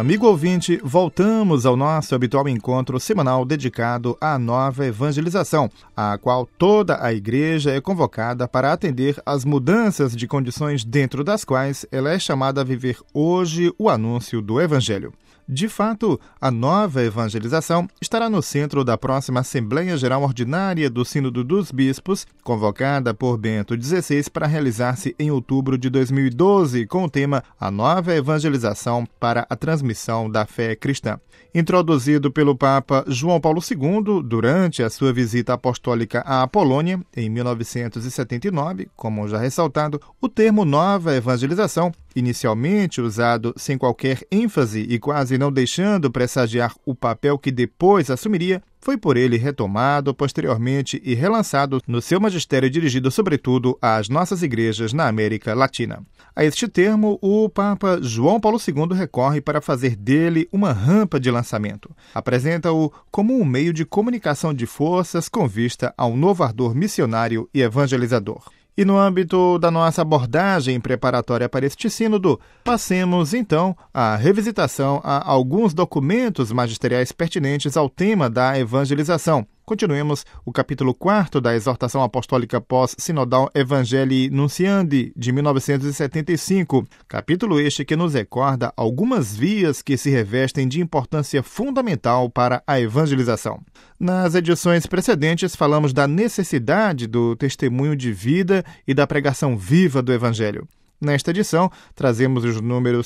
Amigo ouvinte, voltamos ao nosso habitual encontro semanal dedicado à nova evangelização, a qual toda a igreja é convocada para atender às mudanças de condições dentro das quais ela é chamada a viver hoje o anúncio do Evangelho. De fato, a nova evangelização estará no centro da próxima Assembleia Geral Ordinária do Sínodo dos Bispos, convocada por Bento XVI para realizar-se em outubro de 2012, com o tema A Nova Evangelização para a Transmissão da Fé Cristã. Introduzido pelo Papa João Paulo II durante a sua visita apostólica à Polônia, em 1979, como já ressaltado, o termo nova evangelização, inicialmente usado sem qualquer ênfase e quase não deixando pressagiar o papel que depois assumiria, foi por ele retomado posteriormente e relançado no seu magistério dirigido sobretudo às nossas igrejas na América Latina. A este termo, o Papa João Paulo II recorre para fazer dele uma rampa de lançamento. Apresenta-o como um meio de comunicação de forças com vista a um novo ardor missionário e evangelizador. E no âmbito da nossa abordagem preparatória para este sínodo, passemos então à revisitação a alguns documentos magisteriais pertinentes ao tema da evangelização. Continuemos o capítulo 4 da exortação apostólica pós-sinodal Evangelii Nunciandi, de 1975, capítulo este que nos recorda algumas vias que se revestem de importância fundamental para a evangelização. Nas edições precedentes, falamos da necessidade do testemunho de vida e da pregação viva do Evangelho. Nesta edição, trazemos os números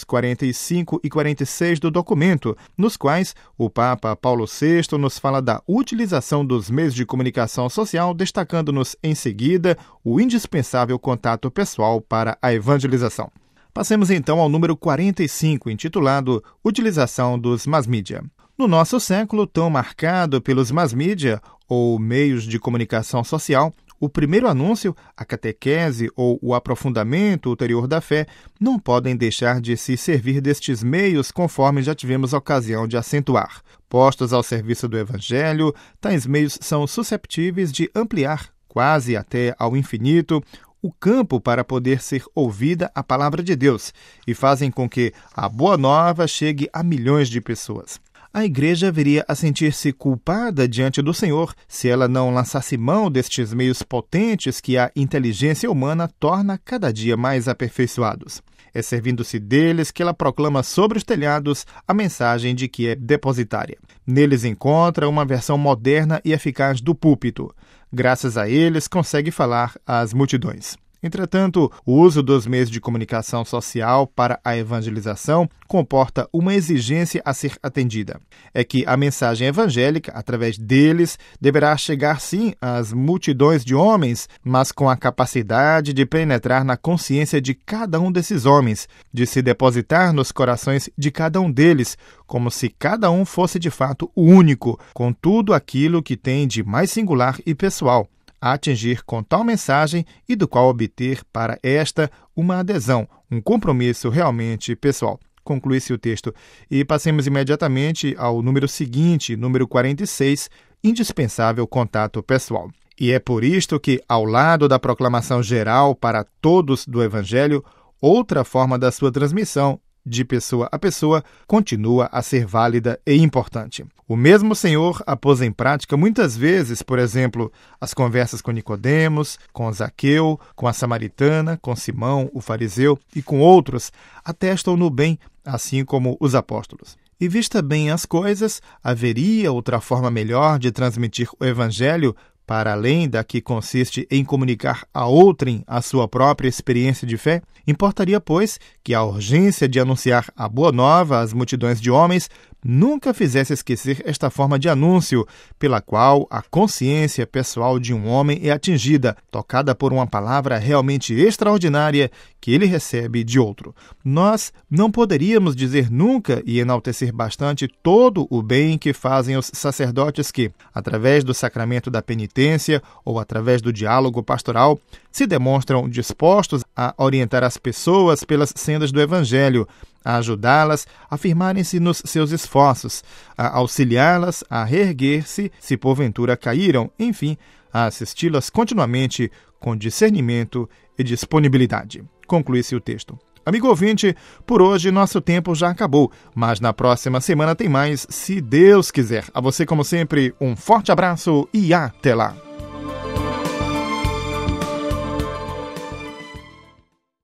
45 e 46 do documento, nos quais o Papa Paulo VI nos fala da utilização dos meios de comunicação social, destacando-nos em seguida o indispensável contato pessoal para a evangelização. Passemos então ao número 45, intitulado Utilização dos Mass-Mídia. No nosso século, tão marcado pelos mass-mídia, ou meios de comunicação social, o primeiro anúncio, a catequese ou o aprofundamento ulterior da fé não podem deixar de se servir destes meios conforme já tivemos ocasião de acentuar. Postos ao serviço do Evangelho, tais meios são susceptíveis de ampliar, quase até ao infinito, o campo para poder ser ouvida a palavra de Deus e fazem com que a Boa Nova chegue a milhões de pessoas. A igreja viria a sentir-se culpada diante do Senhor se ela não lançasse mão destes meios potentes que a inteligência humana torna cada dia mais aperfeiçoados. É servindo-se deles que ela proclama sobre os telhados a mensagem de que é depositária. Neles encontra uma versão moderna e eficaz do púlpito. Graças a eles consegue falar às multidões. Entretanto, o uso dos meios de comunicação social para a evangelização comporta uma exigência a ser atendida. É que a mensagem evangélica, através deles, deverá chegar sim às multidões de homens, mas com a capacidade de penetrar na consciência de cada um desses homens, de se depositar nos corações de cada um deles, como se cada um fosse de fato o único, com tudo aquilo que tem de mais singular e pessoal, a atingir com tal mensagem e do qual obter para esta uma adesão, um compromisso realmente pessoal. Conclui-se o texto. E passemos imediatamente ao número seguinte, número 46, indispensável contato pessoal. E é por isto que, ao lado da proclamação geral para todos do Evangelho, outra forma da sua transmissão, de pessoa a pessoa, continua a ser válida e importante. O mesmo Senhor a pôs em prática muitas vezes, por exemplo, as conversas com Nicodemos, com Zaqueu, com a samaritana, com Simão, o fariseu e com outros, atestam-no bem, assim como os apóstolos. E vista bem as coisas, haveria outra forma melhor de transmitir o Evangelho, para além da que consiste em comunicar a outrem a sua própria experiência de fé? Importaria, pois, que a urgência de anunciar a Boa Nova às multidões de homens nunca fizesse esquecer esta forma de anúncio, pela qual a consciência pessoal de um homem é atingida, tocada por uma palavra realmente extraordinária que ele recebe de outro. Nós não poderíamos dizer nunca e enaltecer bastante todo o bem que fazem os sacerdotes que, através do sacramento da penitência ou através do diálogo pastoral, se demonstram dispostos a orientar as pessoas pelas sendas do Evangelho, a ajudá-las a firmarem-se nos seus esforços, a auxiliá-las a reerguer-se se porventura caíram, enfim, a assisti-las continuamente com discernimento e disponibilidade. Conclui-se o texto. Amigo ouvinte, por hoje nosso tempo já acabou, mas na próxima semana tem mais, se Deus quiser. A você, como sempre, um forte abraço e até lá!